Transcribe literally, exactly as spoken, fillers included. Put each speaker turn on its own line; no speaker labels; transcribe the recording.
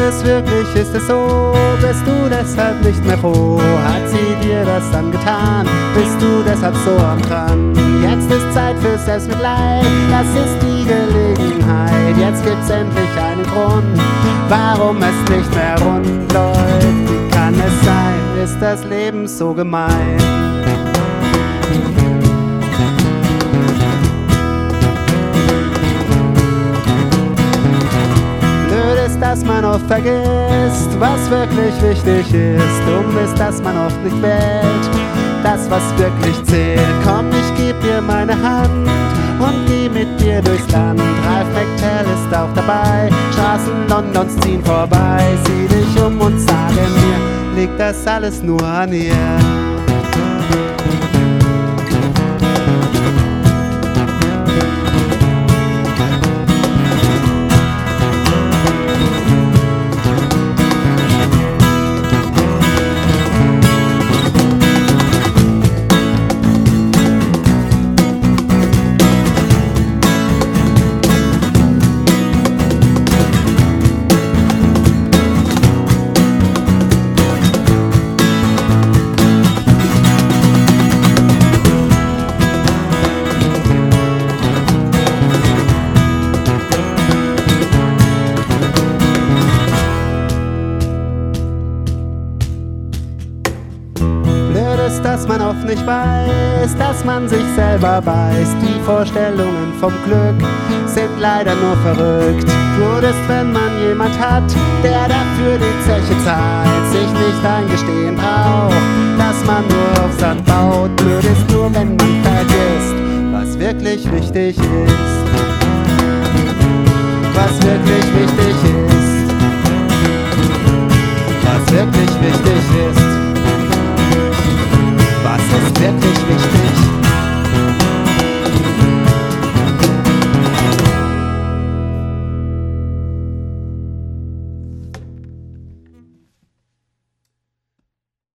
es wirklich, ist es so? Bist du deshalb nicht mehr froh? Hat sie dir das angetan? Bist du deshalb so am Dran? Jetzt ist Zeit für Selbstmitleid, das ist die Gelegenheit. Jetzt gibt's endlich einen Grund, warum es nicht mehr rund läuft. Wie kann es sein? Ist das Leben so gemein? Dass man oft vergisst, was wirklich wichtig ist. Dumm ist, dass man oft nicht wählt, das, was wirklich zählt. Komm, ich geb dir meine Hand und geh mit dir durchs Land. Ralph McTell ist auch dabei, Straßen Londons ziehen vorbei. Sieh dich um und sage mir, liegt das alles nur an ihr? Dass man oft nicht weiß, dass man sich selber beißt. Die Vorstellungen vom Glück sind leider nur verrückt. Gut ist, wenn man jemand hat, der dafür die Zeche zahlt, sich nicht eingestehen braucht, dass man nur auf Sand baut. Blöd ist nur, wenn man vergisst, was wirklich wichtig ist.